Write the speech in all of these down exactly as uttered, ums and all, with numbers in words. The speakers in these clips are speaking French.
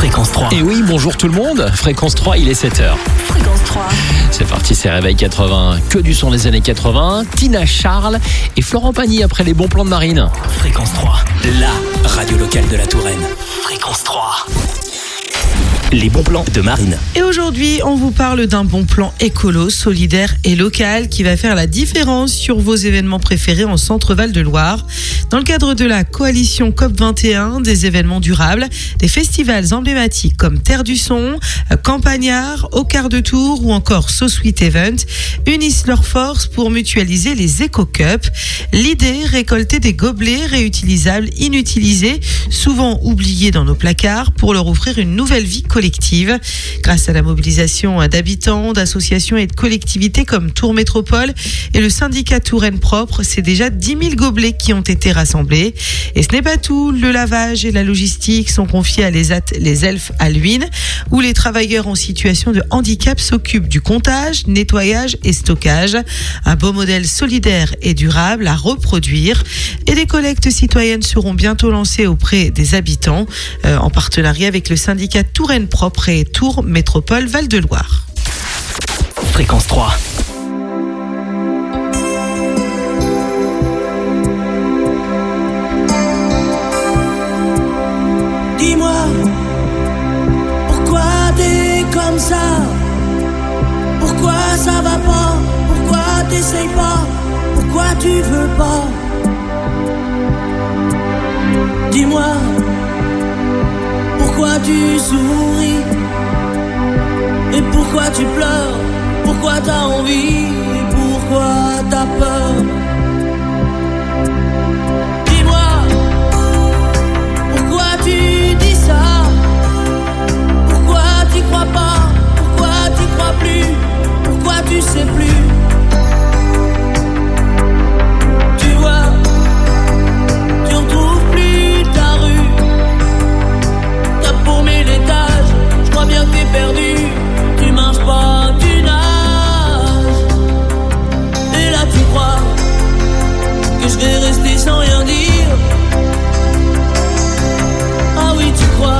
Fréquence trois. Et oui, bonjour tout le monde. Fréquence trois, il est sept heures. Fréquence trois. C'est parti, c'est Réveil quatre-vingts. Que du son des années quatre-vingts. Tina Charles et Florent Pagny après les bons plans de Marine. Fréquence trois, la radio locale de la Touraine. Fréquence trois. Les bons plans de Marine. Et aujourd'hui, on vous parle d'un bon plan écolo, solidaire et local qui va faire la différence sur vos événements préférés en Centre-Val de Loire. Dans le cadre de la coalition C O P vingt et un, des événements durables, des festivals emblématiques comme Terre du Son, Campagnard, Au quart de tour ou encore So Sweet Event unissent leurs forces pour mutualiser les éco-cups. L'idée, récolter des gobelets réutilisables inutilisés, souvent oubliés dans nos placards, pour leur offrir une nouvelle vie collective. Grâce à la mobilisation d'habitants, d'associations et de collectivités comme Tours Métropole et le syndicat Touraine Propre, c'est déjà dix mille gobelets qui ont été rassemblés. Et ce n'est pas tout, le lavage et la logistique sont confiés à les, at- les Elfes à Luynes, où les travailleurs en situation de handicap s'occupent du comptage, nettoyage et stockage. Un beau modèle solidaire et durable à reproduire. Et des collectes citoyennes seront bientôt lancées auprès des habitants, euh, en partenariat avec le syndicat Touraine Propre et Tours Métropole Val-de-Loire. Fréquence trois. Dis-moi, pourquoi t'es comme ça? Pourquoi ça va pas? Pourquoi t'essayes pas? Pourquoi tu veux pas? Dis-moi, pourquoi tu souris? Et pourquoi tu pleures? Pourquoi t'as envie? Et pourquoi t'as peur? Dis-moi, pourquoi tu dis ça? Pourquoi t'y crois pas? Pourquoi t'y crois plus? Pourquoi tu sais plus? Tu vois, tu retrouves plus ta rue. T'as paumé l'étage, je crois bien que t'es perdu. Tu marches pas, tu nages. Et là tu crois que je vais rester sans rien dire. Ah oui tu crois,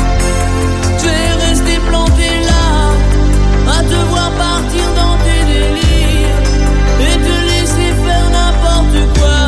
je vais rester planté là, à te voir partir dans tes délires et te laisser faire n'importe quoi.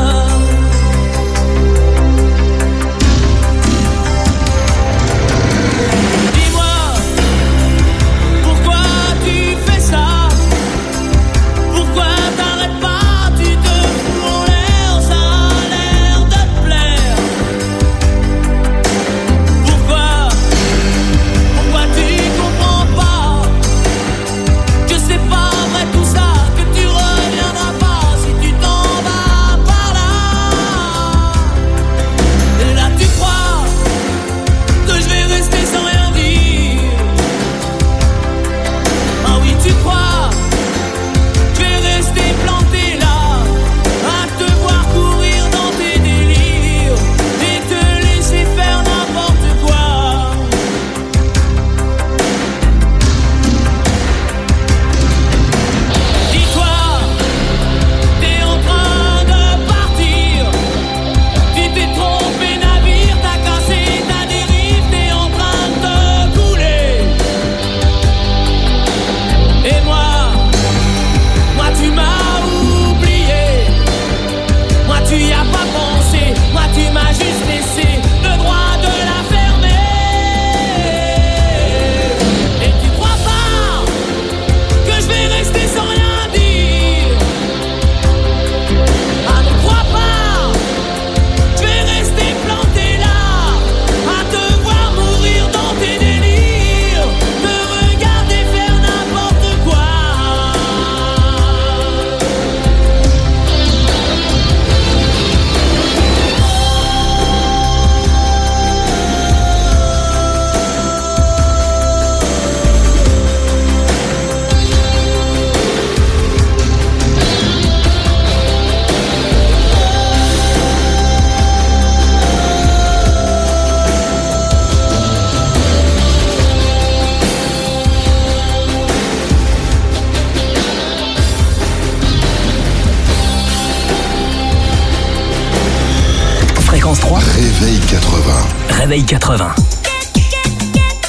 Réveil quatre-vingts. Réveil quatre-vingts.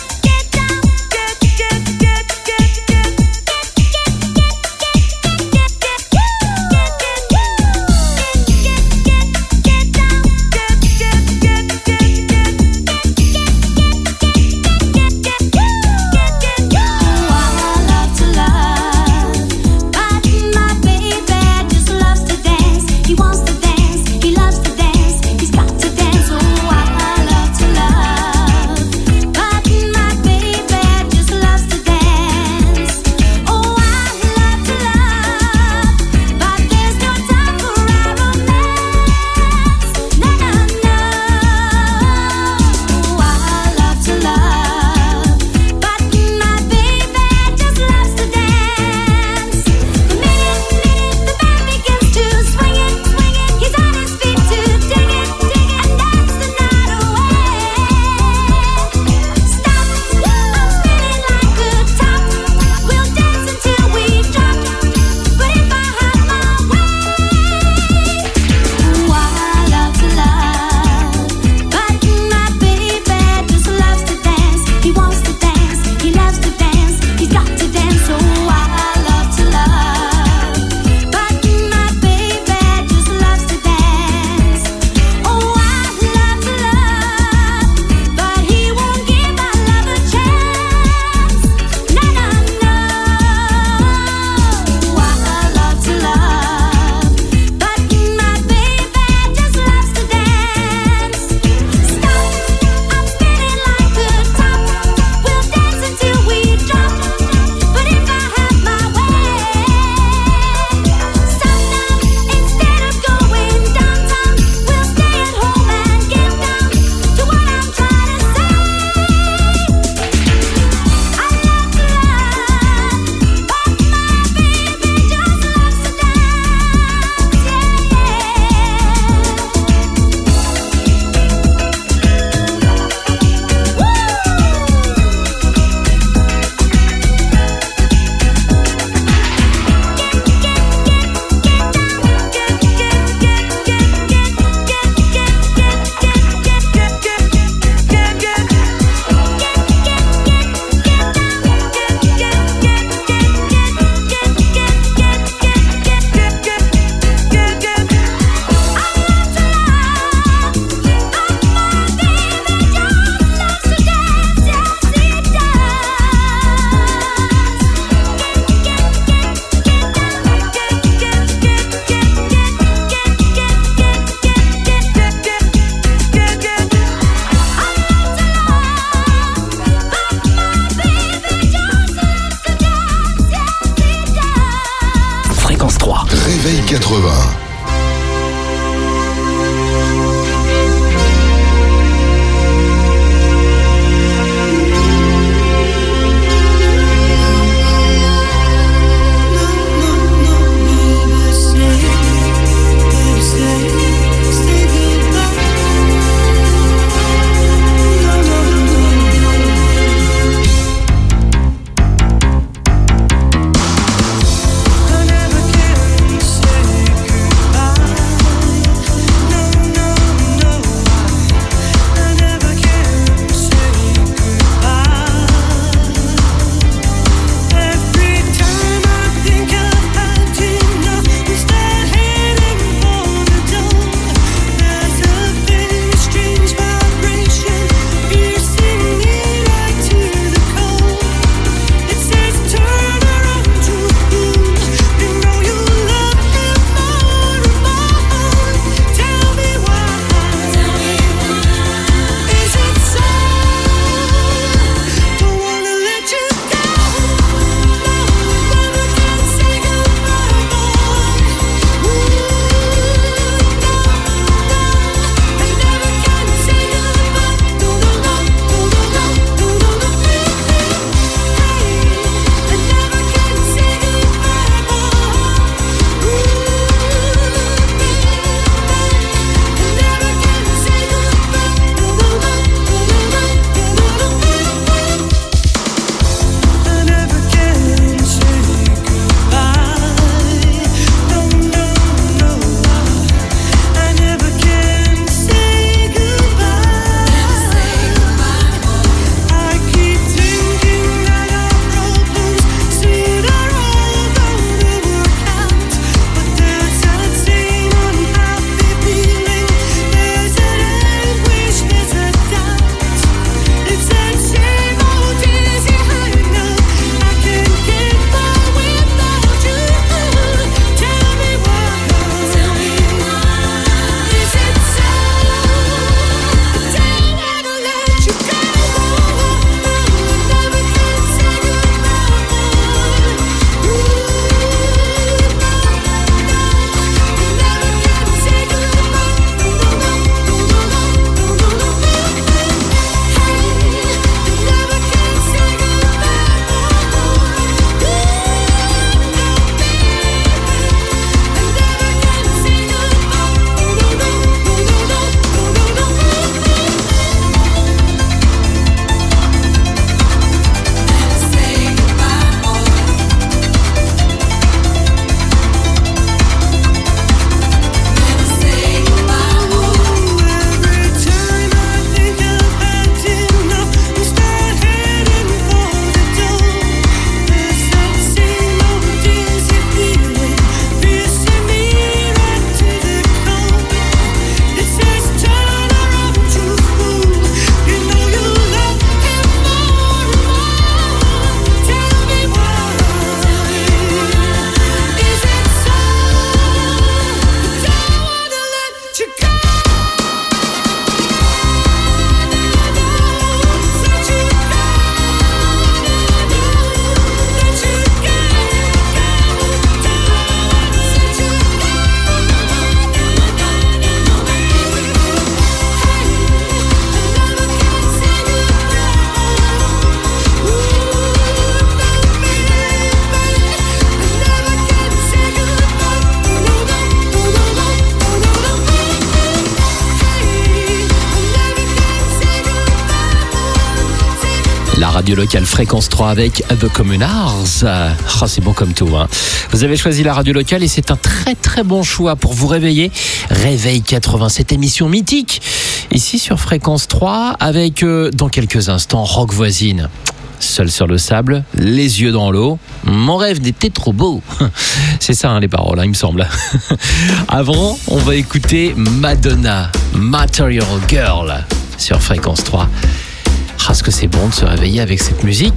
La radio locale Fréquence trois avec The Communards. Oh, c'est bon comme tout, hein. Vous avez choisi la radio locale et c'est un très très bon choix pour vous réveiller. Réveil quatre-vingts, cette émission mythique ici sur Fréquence trois avec euh, dans quelques instants Rock Voisine. Seul sur le sable, les yeux dans l'eau. Mon rêve n'était trop beau. C'est ça, hein, les paroles, hein, il me semble. Avant, on va écouter Madonna, Material Girl, sur Fréquence trois. Ah, est-ce que c'est bon de se réveiller avec cette musique ?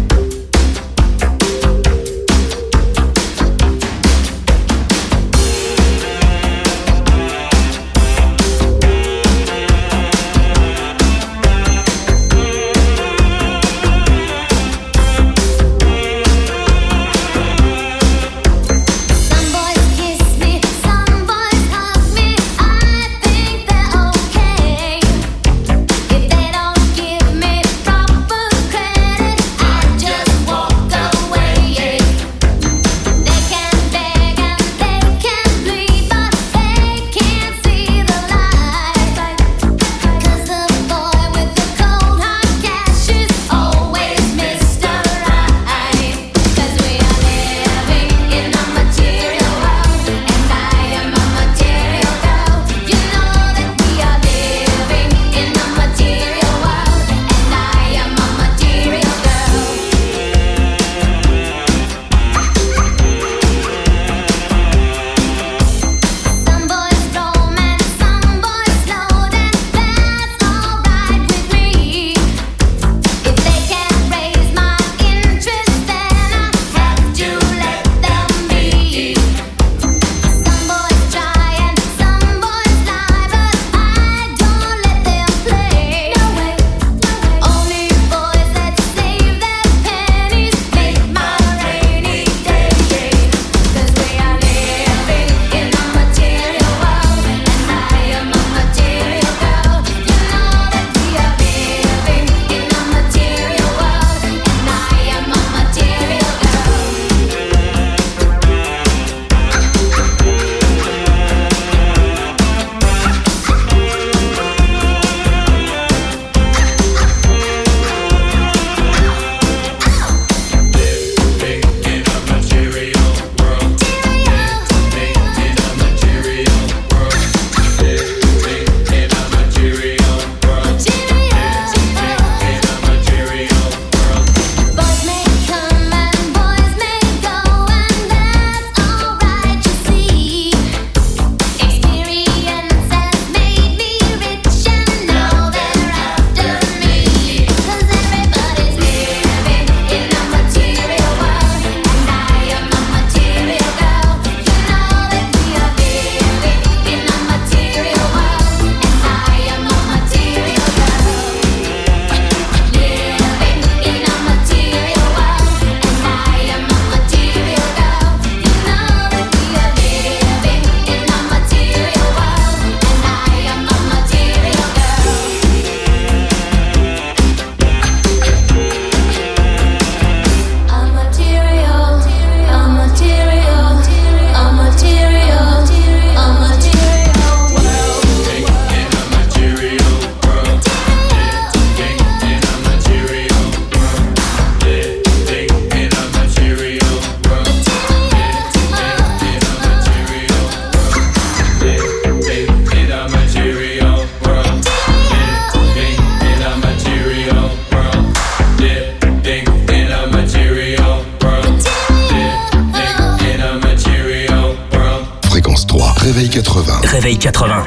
Réveil quatre-vingts. Réveil quatre-vingts.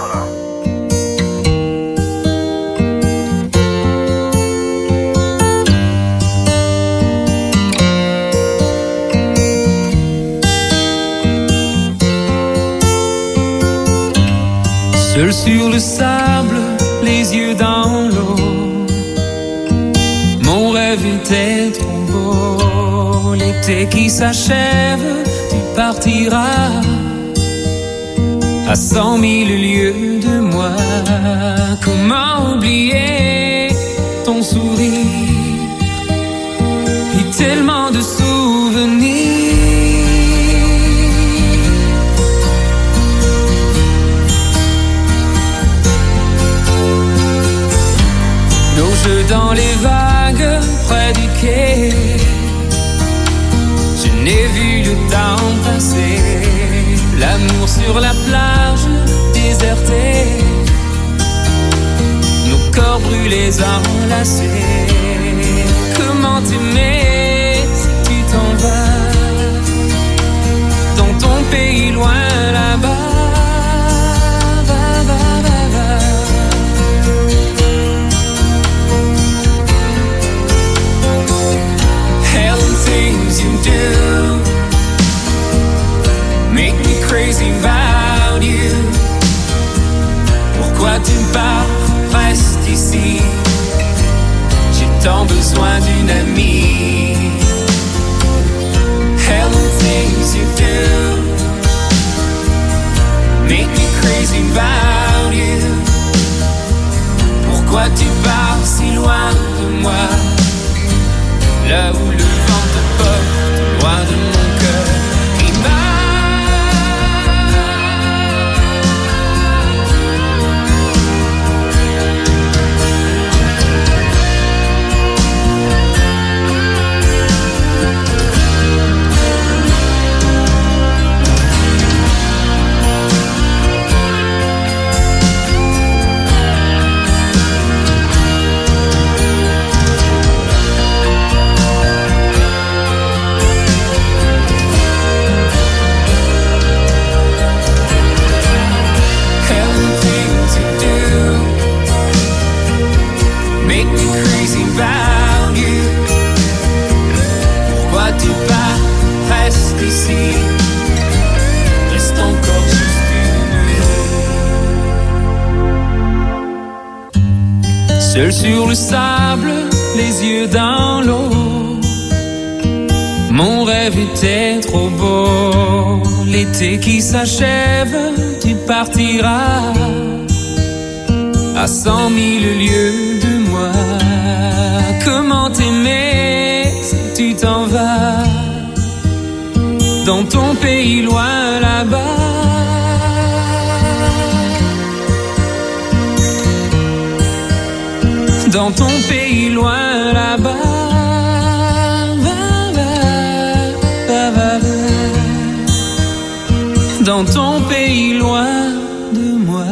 Seul sur le sable, les yeux dans l'eau, mon rêve était trop beau. L'été qui s'achève, tu partiras à cent mille lieues de moi. Comment oublier ton sourire et tellement de souvenirs. Nos jeux dans les vagues, temps passé, l'amour sur la plage désertée, nos corps brûlés enlacés. Comment t'aimer si tu t'en vas dans ton pays loin là-bas? Va, va, va, va. Hell and things you do make me crazy about you. Pourquoi tu pars? Reste ici. J'ai tant besoin d'une amie. Hell and things you do make me crazy about you. Pourquoi tu pars si loin de moi? Là où le vent te porte, loin de mon cœur. Seul sur le sable, les yeux dans l'eau, mon rêve était trop beau. L'été qui s'achève, tu partiras à cent mille lieues de moi. Comment t'aimer si tu t'en vas dans ton pays loin là-bas? Dans ton pays loin là-bas, va, va, va, va, va. Dans ton pays loin de moi.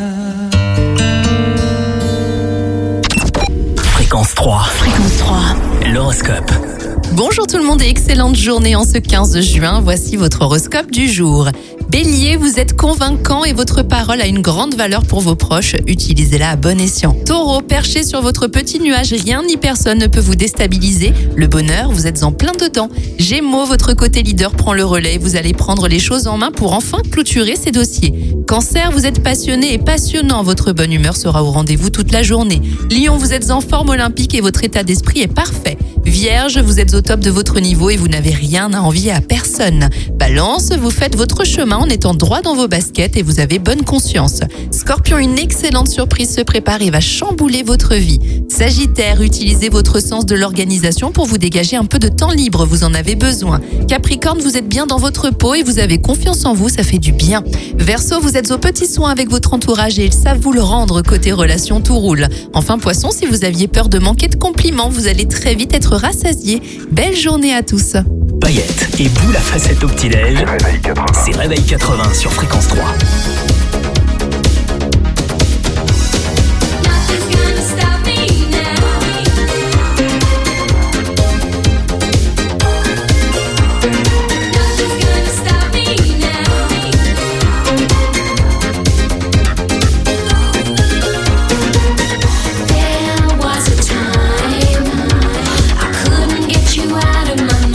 Fréquence trois. Fréquence trois. L'horoscope. Bonjour tout le monde et excellente journée en ce quinze juin. Voici votre horoscope du jour. Bélier, vous êtes convaincant et votre parole a une grande valeur pour vos proches. Utilisez-la à bon escient. Taureau, perché sur votre petit nuage, rien ni personne ne peut vous déstabiliser. Le bonheur, vous êtes en plein dedans. Gémeaux, votre côté leader prend le relais. Vous allez prendre les choses en main pour enfin clôturer ces dossiers. Cancer, vous êtes passionné et passionnant. Votre bonne humeur sera au rendez-vous toute la journée. Lion, vous êtes en forme olympique et votre état d'esprit est parfait. Vierge, vous êtes au top de votre niveau et vous n'avez rien à envier à personne. Balance, vous faites votre chemin en étant droit dans vos baskets et vous avez bonne conscience. Scorpion, une excellente surprise se prépare et va chambouler votre vie. Sagittaire, utilisez votre sens de l'organisation pour vous dégager un peu de temps libre, vous en avez besoin. Capricorne, vous êtes bien dans votre peau et vous avez confiance en vous, ça fait du bien. Verseau, vous êtes aux petits soins avec votre entourage et ils savent vous le rendre, côté relation tout roule. Enfin Poisson, si vous aviez peur de manquer de compliments, vous allez très vite être rassasié. Belle journée à tous. Paillettes et boule à facettes au petit-déj. C'est Réveil quatre-vingts sur Fréquence trois.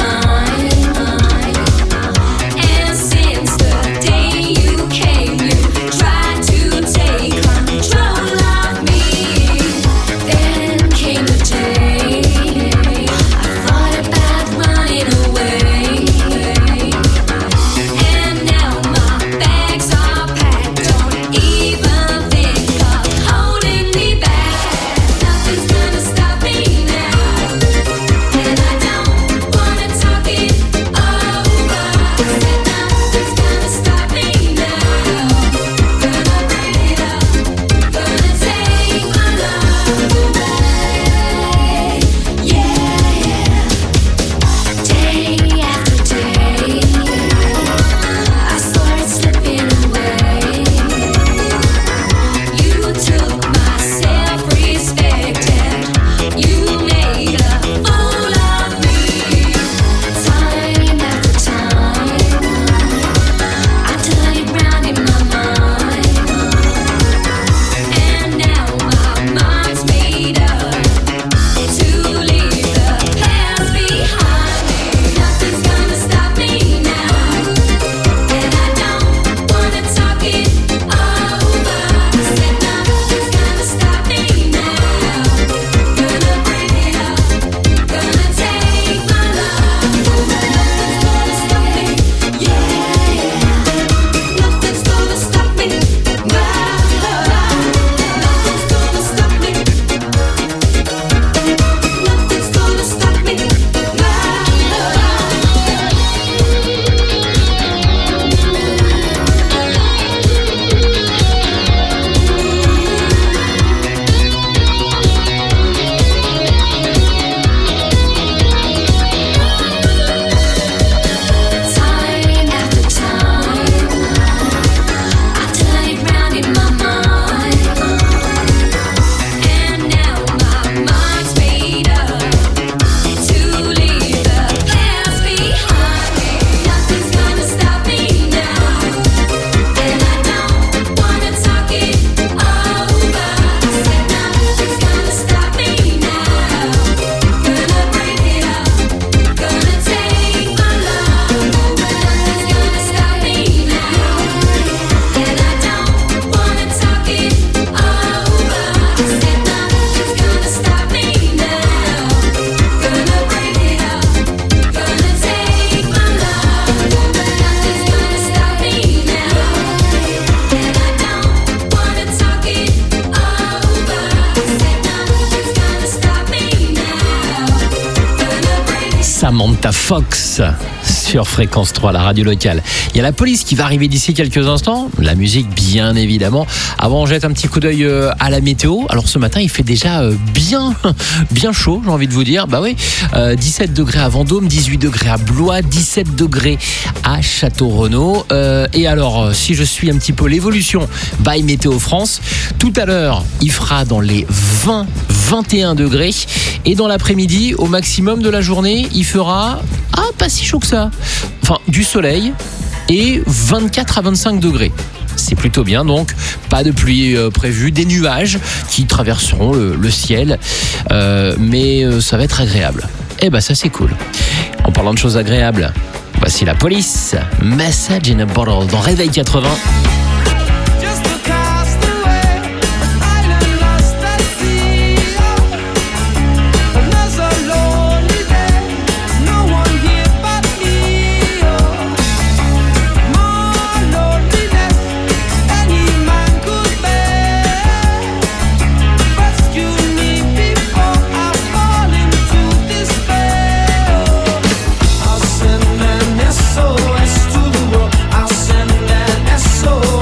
And since the day you came, you Samantha Fox sur Fréquence trois, la radio locale. Il y a la police qui va arriver d'ici quelques instants. La musique, bien évidemment. Avant, on jette un petit coup d'œil à la météo. Alors ce matin, il fait déjà bien, bien chaud, j'ai envie de vous dire. Bah oui, euh, dix-sept degrés à Vendôme, dix-huit degrés à Blois, dix-sept degrés à Château-Renaud. Euh, et alors, si je suis un petit peu l'évolution by Météo France, tout à l'heure, il fera dans les vingt, vingt et un degrés. Et dans l'après-midi, au maximum de la journée, il fera, ah, pas si chaud que ça. Enfin, du soleil et vingt-quatre à vingt-cinq degrés. C'est plutôt bien, donc pas de pluie euh, prévue, des nuages qui traverseront le, le ciel, euh, mais euh, ça va être agréable. Eh ben ça c'est cool. En parlant de choses agréables, voici la police. Message in a bottle dans Réveil quatre-vingts. S O S to the world, I'll send an S O S.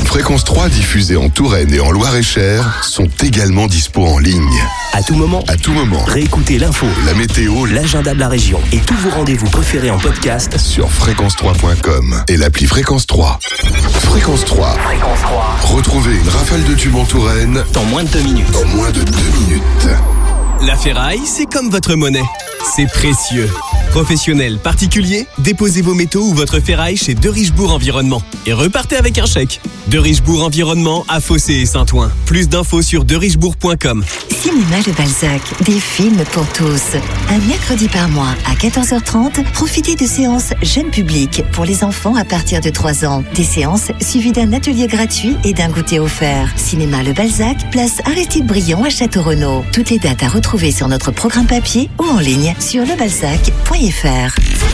Fréquence trois diffusées en Touraine et en Loir-et-Cher sont également dispo en ligne. À tout moment, À tout moment, réécoutez l'info, la météo l'agenda de la région et tous vos rendez-vous préférés en podcast sur fréquence trois point com et l'appli Fréquence trois. Fréquence trois. Fréquence trois. Retrouvez une rafale de tubes en Touraine Dans moins de deux minutes. en moins de deux minutes. La ferraille, c'est comme votre monnaie. C'est précieux. Professionnels, particuliers, déposez vos métaux ou votre ferraille chez De Richebourg Environnement et repartez avec un chèque. De Richebourg Environnement à Fossé et Saint-Ouen. Plus d'infos sur de richebourg point com. Cinéma Le Balzac, des films pour tous. Un mercredi par mois à quatorze heures trente, profitez de séances jeunes publics pour les enfants à partir de trois ans. Des séances suivies d'un atelier gratuit et d'un goûter offert. Cinéma Le Balzac, place Aristide Briand à Château-Renaud. Toutes les dates à retrouver sur notre programme papier ou en ligne sur lebalzac point f r.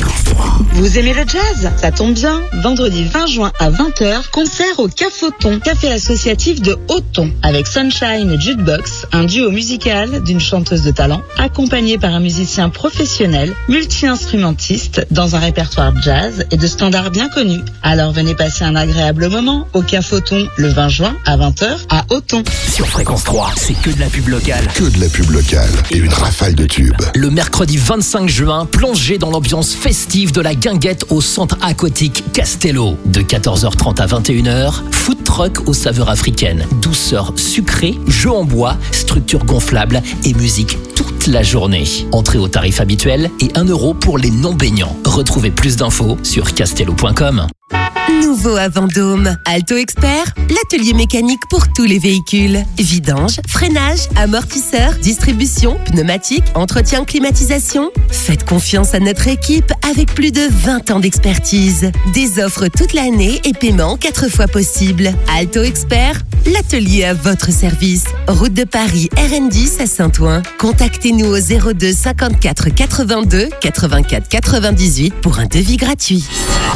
Vous aimez le jazz? Ça tombe bien. Vendredi vingt juin à vingt heures, concert au Cafoton, café associatif de Auton, avec Sunshine Jukebox, un duo musical d'une chanteuse de talent, accompagnée par un musicien professionnel, multi-instrumentiste, dans un répertoire jazz et de standards bien connus. Alors venez passer un agréable moment au Cafoton le vingt juin à vingt heures à Auton. Sur Fréquence trois, c'est que de la pub locale. Que de la pub locale et une rafale de tubes. Le mercredi vingt-cinq juin, plongez dans l'ambiance festive de la guinguette au centre aquatique Castello. De quatorze heures trente à vingt et une heures, food truck aux saveurs africaines. Douceur sucrée, jeux en bois, structure gonflable et musique toute la journée. Entrée au tarif habituel et un euro pour les non-baignants. Retrouvez plus d'infos sur castello point com. Nouveau à Vendôme, Alto Expert, l'atelier mécanique pour tous les véhicules. Vidange, freinage, amortisseur, distribution, pneumatique, entretien, climatisation. Faites confiance à notre équipe avec plus de vingt ans d'expertise. Des offres toute l'année et paiement quatre fois possible. Alto Expert, l'atelier à votre service. Route de Paris R N dix à Saint-Ouen. Contactez-nous au zéro deux cinquante-quatre quatre-vingt-deux quatre-vingt-quatre quatre-vingt-dix-huit pour un devis gratuit.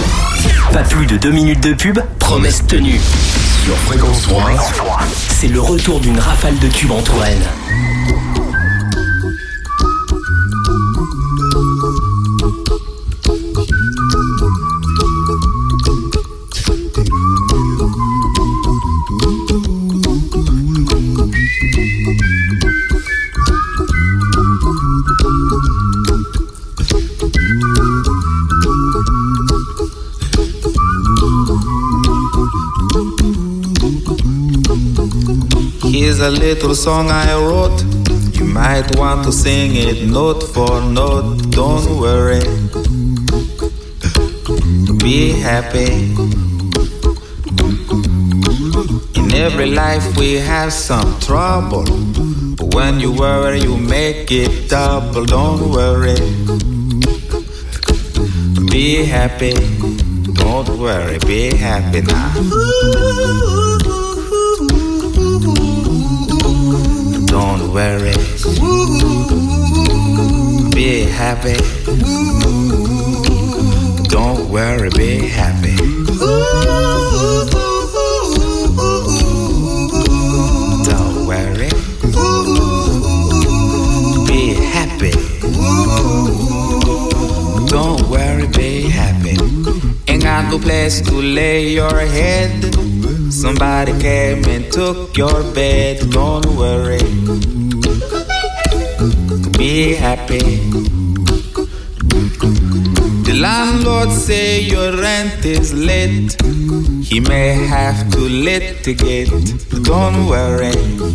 Pas plus de deux minutes de pub, promesse tenue. Sur Fréquence trois, C'est le retour d'une rafale de tubes en Touraine. Here's a little song I wrote. You might want to sing it note for note. Don't worry, be happy. In every life we have some trouble, but when you worry you make it double. Don't worry, be happy. Don't worry, be happy now. Don't worry, be happy. Don't worry, be happy. Don't worry, be happy. Don't worry, be happy. Ain't got no place to lay your head. Somebody came and took your bed. Don't worry, be happy. The landlord say your rent is late. He may have to litigate. Don't worry,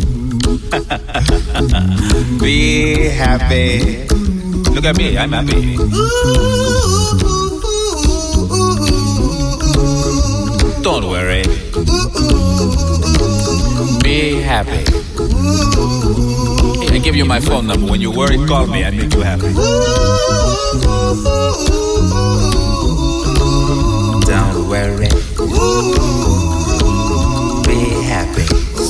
be happy. Look at me, I'm happy. Don't worry, be happy. I give you my phone number. When you worry, call me. I make you happy. Don't worry, be happy.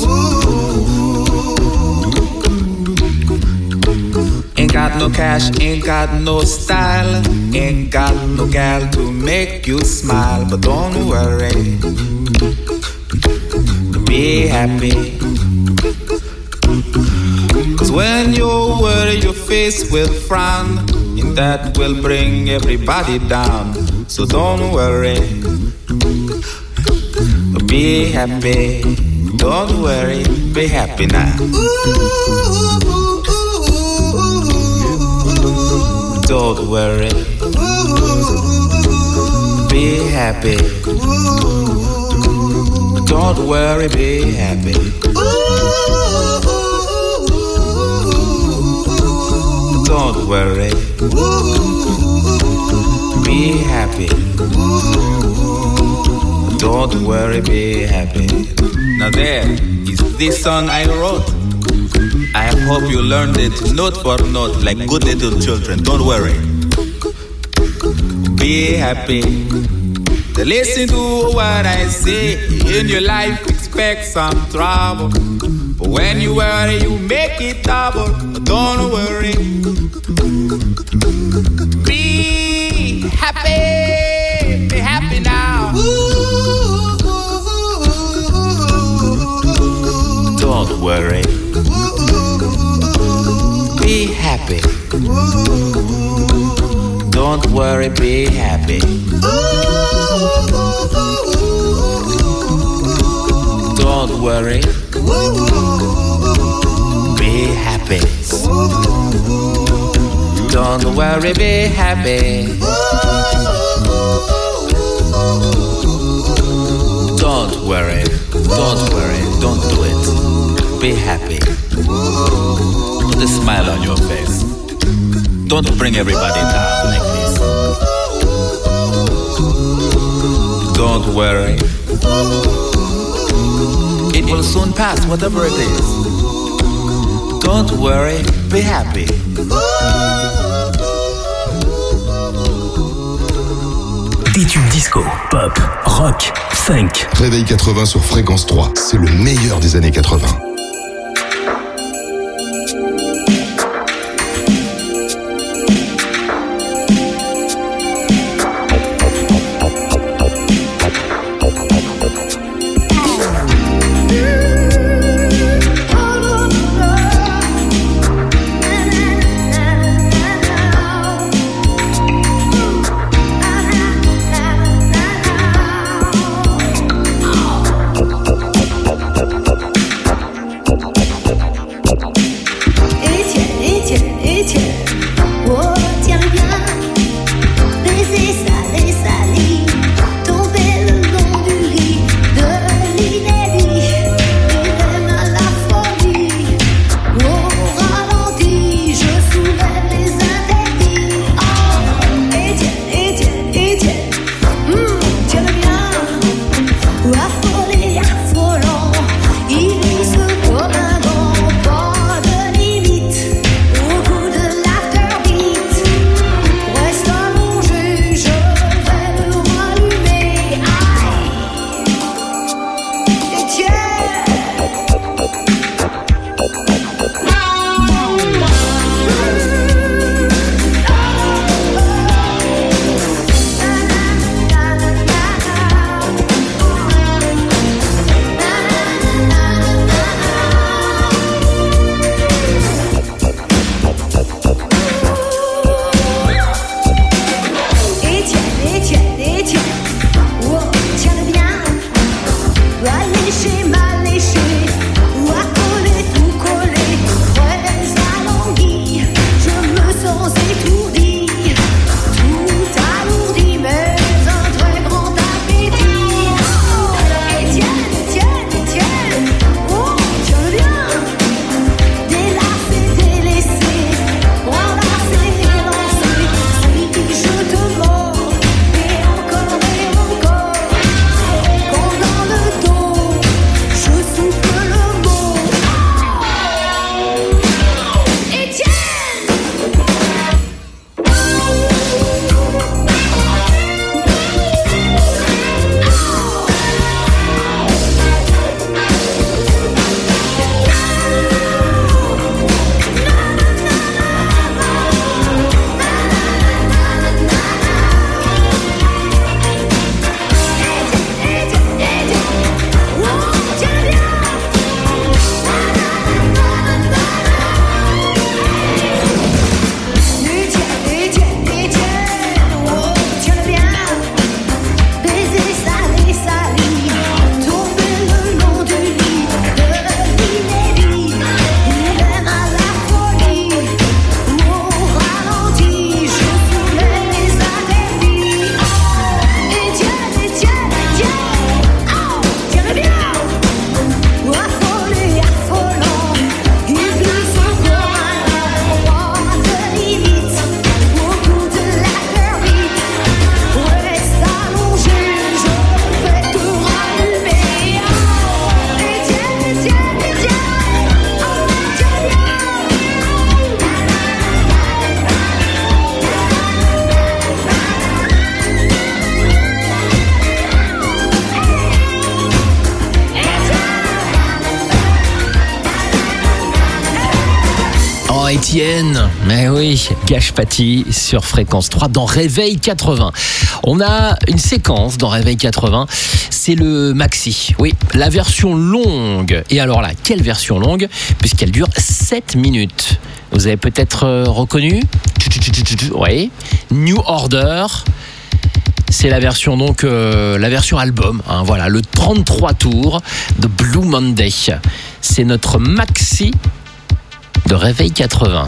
Ain't got no cash, ain't got no style, ain't got no gal to make you smile. But don't worry, be happy. Cause when you worry your face will frown, and that will bring everybody down. So don't worry, Be happy, don't worry, be happy now. Don't worry, be happy. Don't worry, be happy. Don't worry, be happy. Don't worry, be happy. Now there is this song I wrote. I hope you learned it note for note like good little children. Don't worry, be happy. Listen to what I say. In your life expect some trouble, but when you worry you make it double. Don't worry, be happy, be happy now. Don't worry, be happy. Don't worry, be happy. Don't worry, be happy. Don't worry, be happy. Don't worry, don't worry, don't do it. Be happy. Put a smile on your face. Don't bring everybody down like this. Don't worry, it will soon pass, whatever it is. Don't worry, be happy. Des tubes disco, pop, rock, funk. Réveil quatre-vingts sur Fréquence trois, c'est le meilleur des années quatre-vingts. Étienne. Mais oui, Gage Paty sur Fréquence trois dans Réveil quatre-vingts. On a une séquence dans Réveil quatre-vingts, c'est le maxi. Oui, la version longue. Et alors là, quelle version longue? Puisqu'elle dure sept minutes. Vous avez peut-être euh, reconnu? Oui, New Order. C'est la version donc euh, la version album, hein, voilà, le trente-trois tours de Blue Monday. C'est notre maxi de Réveil quatre-vingts.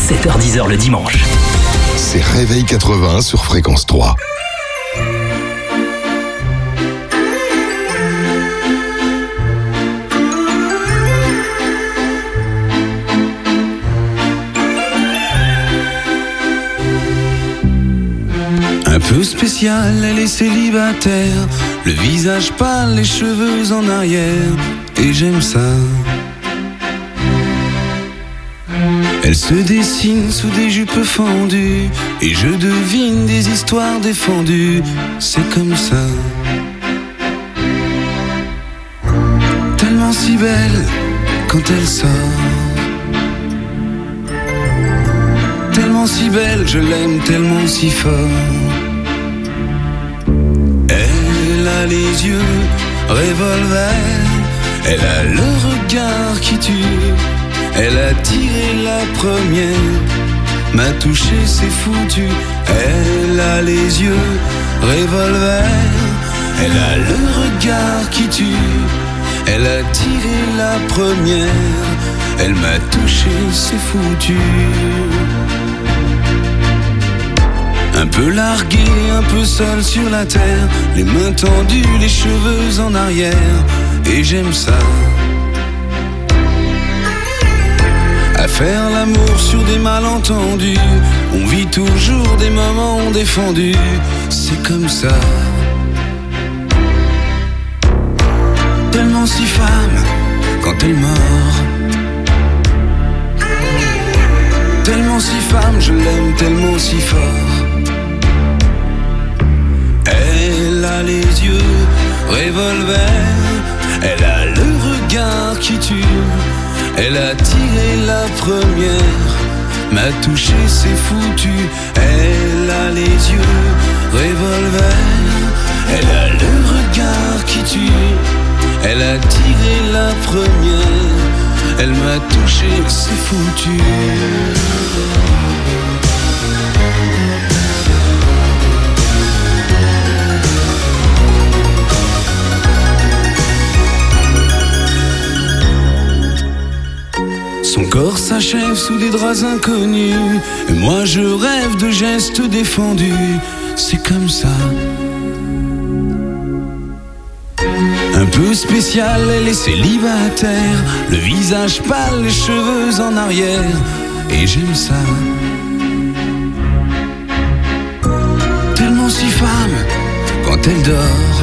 sept heures dix le dimanche. C'est Réveil quatre-vingts sur Fréquence trois. Un peu spéciale, elle est célibataire, le visage pâle, les cheveux en arrière, et j'aime ça. Elle se dessine sous des jupes fendues, et je devine des histoires défendues, c'est comme ça. Tellement si belle quand elle sort, tellement si belle, je l'aime tellement si fort. Elle a les yeux revolver, elle a le regard qui tue, elle a tiré la première, m'a touché, c'est foutu. Elle a les yeux revolver, elle a le regard qui tue, elle a tiré la première, elle m'a touché, c'est foutu. Un peu largué, un peu seul sur la terre, les mains tendues, les cheveux en arrière, et j'aime ça. À faire l'amour sur des malentendus, on vit toujours des moments défendus, c'est comme ça. Tellement si femme quand elle mord, tellement si femme, je l'aime tellement si fort. Elle a les yeux revolver, elle a le regard qui tue, elle a tiré la première, m'a touché, c'est foutu. Elle a les yeux revolver, elle a le regard qui tue, elle a tiré la première, elle m'a touché, c'est foutu. Son corps s'achève sous des draps inconnus, et moi je rêve de gestes défendus, c'est comme ça. Un peu spécial, elle est célibataire, le visage pâle, les cheveux en arrière, et j'aime ça. Tellement si femme quand elle dort,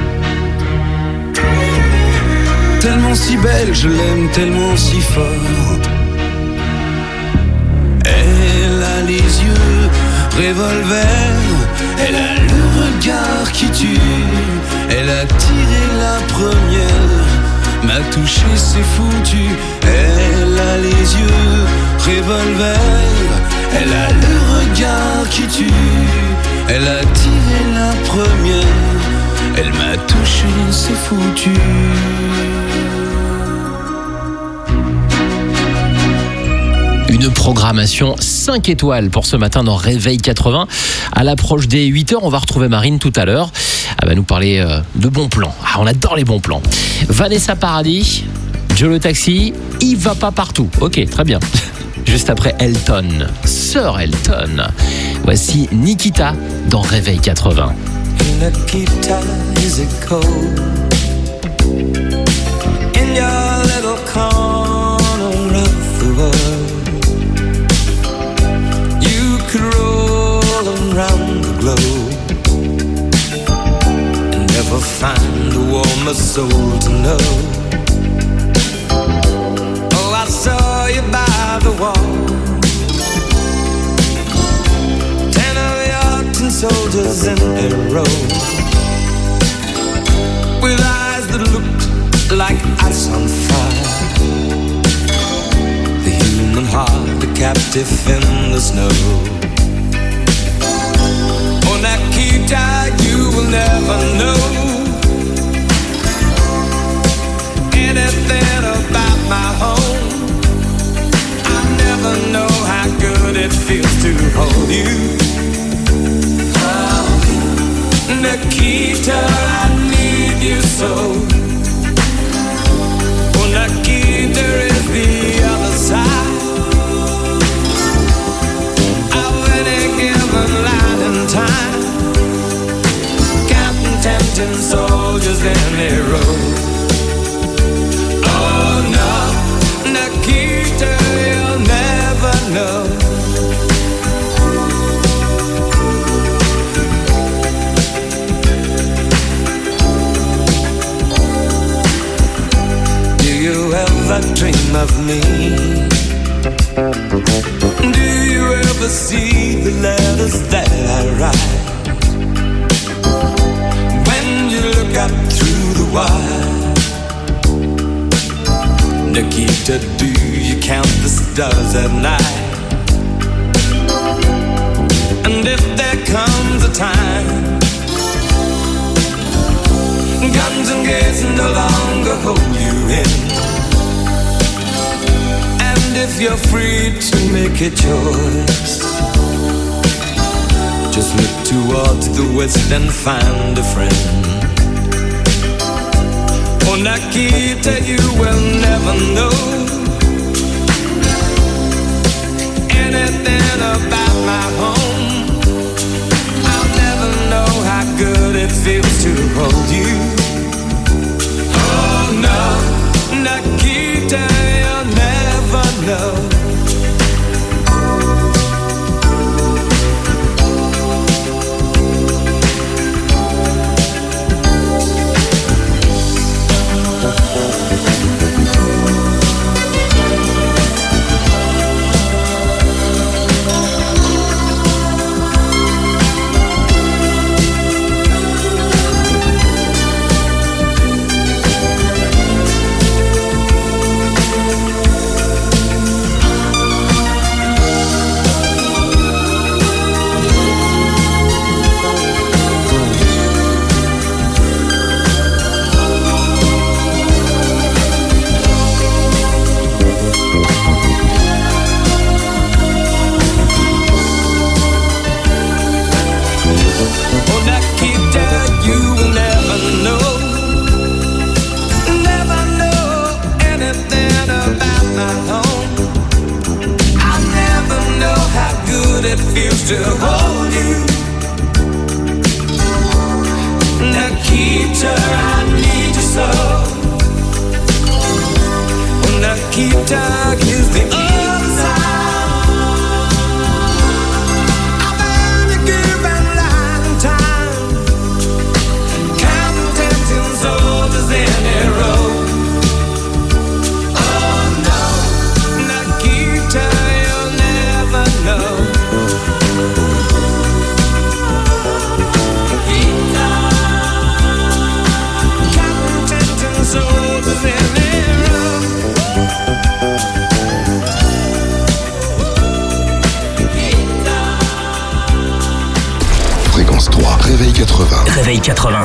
tellement si belle, je l'aime tellement si fort. Elle a les yeux revolver, elle a le regard qui tue, elle a tiré la première, m'a touché, c'est foutu. Elle a les yeux revolver, elle a le regard qui tue, elle a tiré la première, elle m'a touché, c'est foutu. Une programmation cinq étoiles pour ce matin dans Réveil quatre-vingts. À l'approche des huit heures, on va retrouver Marine tout à l'heure. Elle va nous parler de bons plans. Ah, on adore les bons plans. Vanessa Paradis, Joe le Taxi, il va pas partout. Ok, très bien. Juste après Elton, Sir Elton. Voici Nikita dans Réveil quatre-vingts. Nikita, is it cold? In your little corner of the world, you could roll around the globe and never find a warmer soul to know. Oh, I saw you by the wall, ten of your tin soldiers in a row, with eyes that looked like ice on fire, the human heart, the captive in the snow. Oh, Nikita, you will never know anything about my home. I never know how good it feels to hold you. Oh, Nikita, I need you so. Oh, Nikita is the other side. dream of me? Do you ever see the letters that I write? When you look up through the wire, Nikita, do you count the stars at night? And if there comes a time guns and gates no longer hold you in, and if you're free to make a choice, just look towards the west and find a friend. Oh, Nikita, you will never know anything about my home. I'll never know how good it feels to hold you. Oh no, Nikita, you'll never know. It feels to hold you, Nikita, I need you so. Nikita, here's the other side. I've been a given long time, counting tempting soldiers in a row. Oh no, Nikita, you'll never know. Fréquence trois, Réveil quatre-vingts. Réveil quatre-vingts.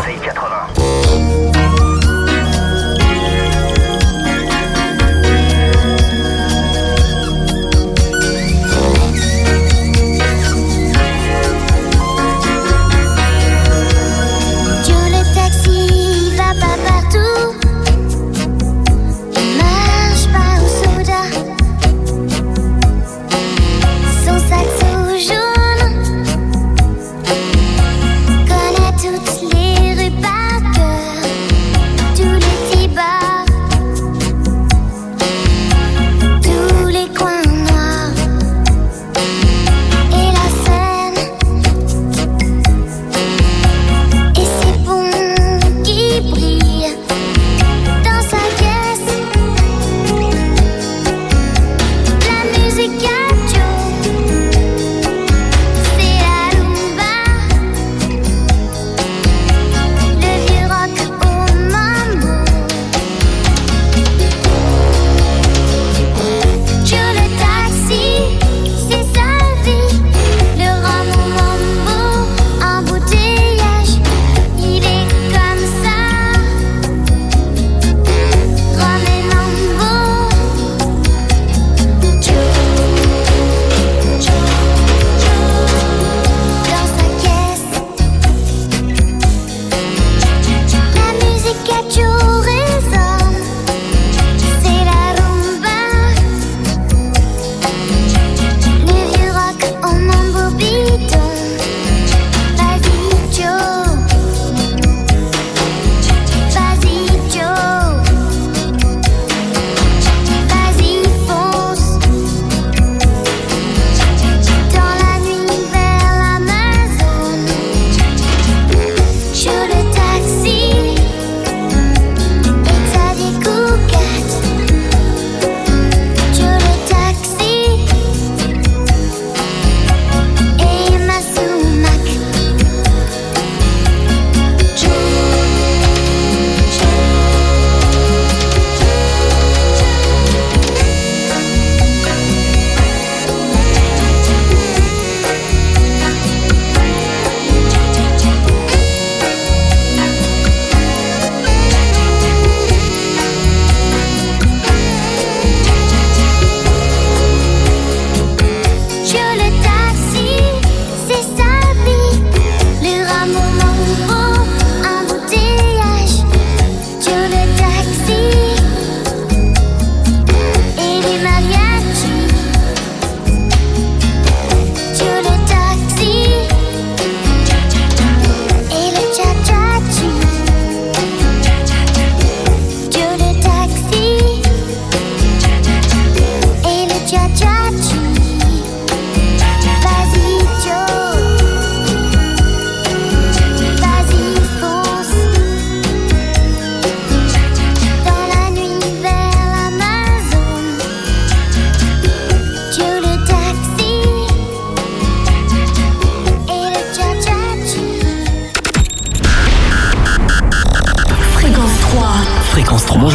Connaît toutes les rues.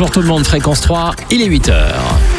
pour tout le monde, Fréquence trois, il est huit heures.